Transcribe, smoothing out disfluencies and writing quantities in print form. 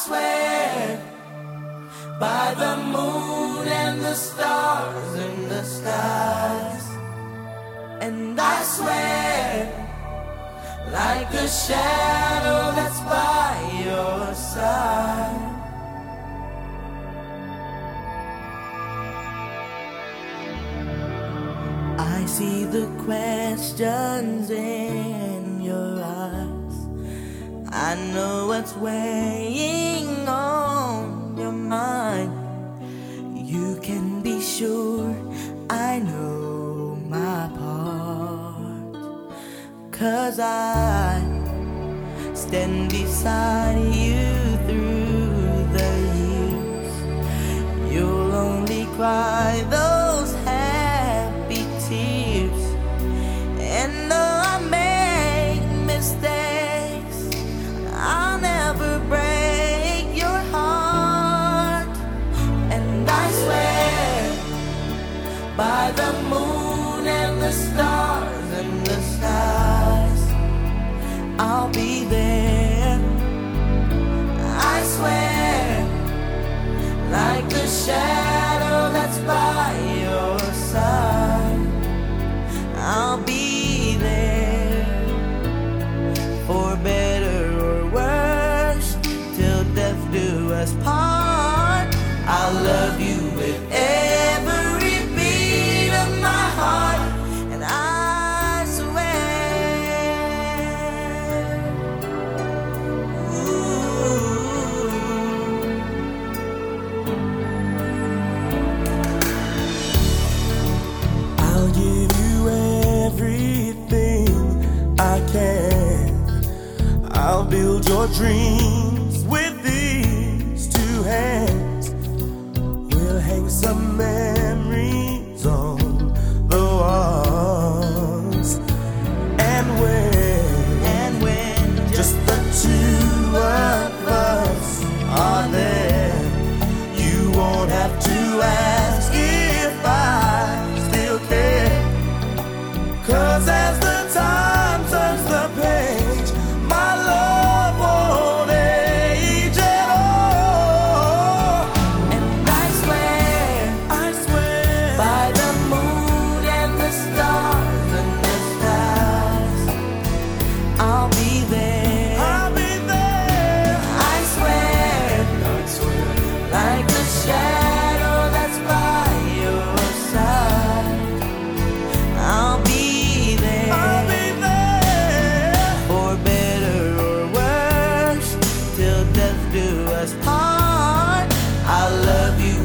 swear by the moon and the stars in the skies. And I swear like a shadow that's by your side. I see the questions in your eyes. I know what's weighing on your mind. You can be sure I know my part, 'cause I stand beside you through the years. You'll only cry those happy tears. And though I make mistakes, I'll never break your heart. And I swear by the moon and the stars and the skies, I'll be there. I swear like the shadow that's by your side, I'll be there for better or worse, till death do us part. I'll love you with every beat of my heart, and I swear. Ooh. I'll give you everything I can. I'll build your dreams with these two hands. We'll hang some memories on the walls. And when just the two of us are there, you won't have to ask if I still care. 'Cause as the time turns the page, my love won't age at all. And I swear by the moon and the stars and the skies, I'll be there. I'll be there. I swear like the shadow that's by your side, I'll be there. I'll be there. For better or worse, till death do us part. I love you